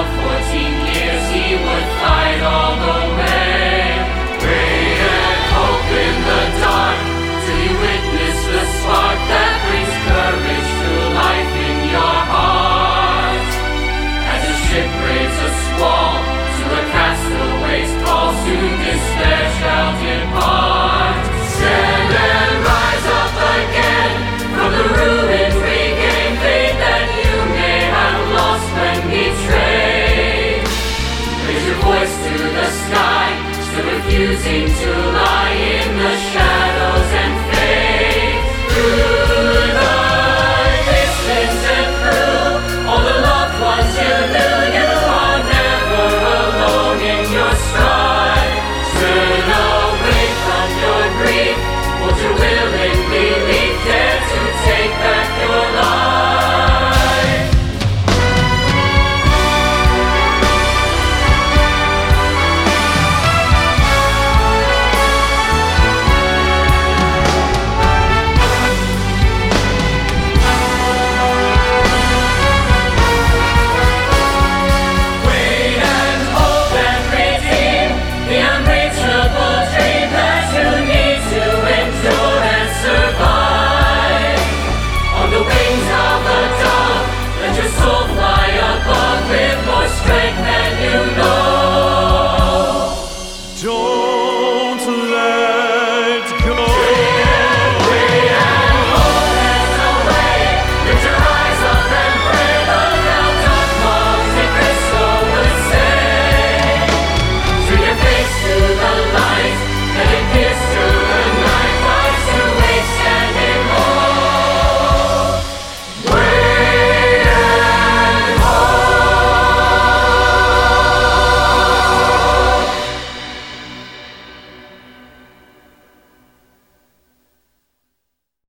of 14 years he would fight all the way. Pray and hope in the dark till you witness the spark that brings courage to life in your heart. As a ship braves a squall to a castaway's call, soon despair shall depart. Stand and rise up again from the ruins, regain faith that you may have lost when betrayed. Raise your voice to the sky, still refusing to